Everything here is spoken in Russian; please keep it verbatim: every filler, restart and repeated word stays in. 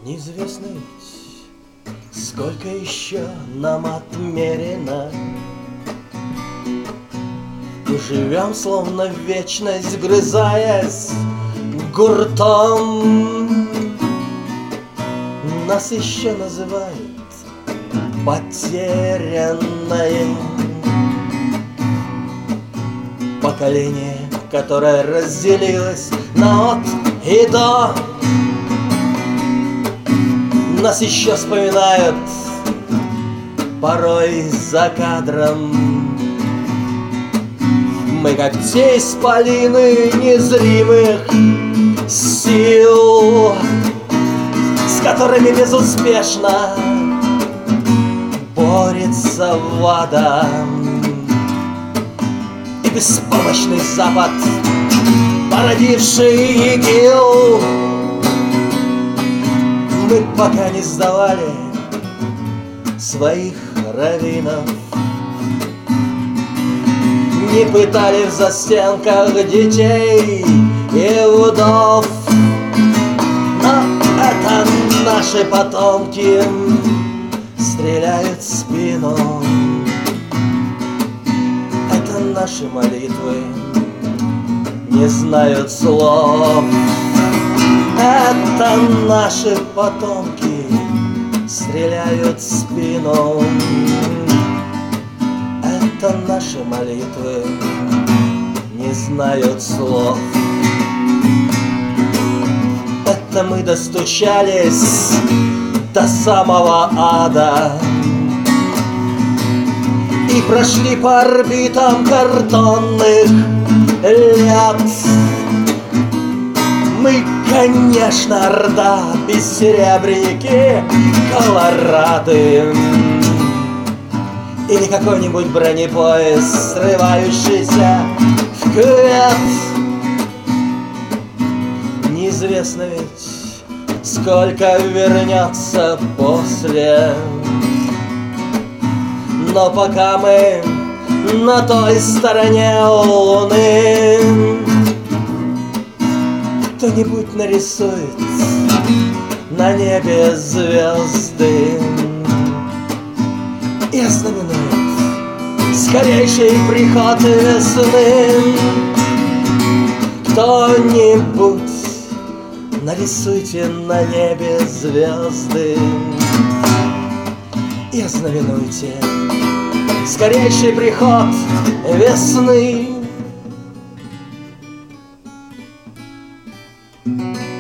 Неизвестно ведь, сколько еще нам отмерено. Мы живем словно в вечность, грызаясь гуртом. Нас еще называют потерянное поколение, которое разделилось на от и до. Нас еще вспоминают порой за кадром. Мы как те исполины незримых сил, с которыми безуспешно борется вода. И беспомощный Запад, породивший ИГИЛ, мы пока не сдавали своих раввинов, не пытали в застенках детей и вдов. Но это наши потомки стреляют в спину. Это наши молитвы не знают слов. Это наши потомки стреляют в спину. Это наши молитвы не знают слов. Это мы достучались до самого ада и прошли по орбитам картонных лет. Мы, конечно, орда, бессеребренники, колорады, или какой-нибудь бронепоезд, срывающийся в кювет. Неизвестно ведь, сколько вернется после. Но пока мы на той стороне луны, кто-нибудь нарисует на небе звезды и ознаменует скорейший приход весны. Кто-нибудь нарисуйте на небе звезды и ознаменуйте скорейший приход весны.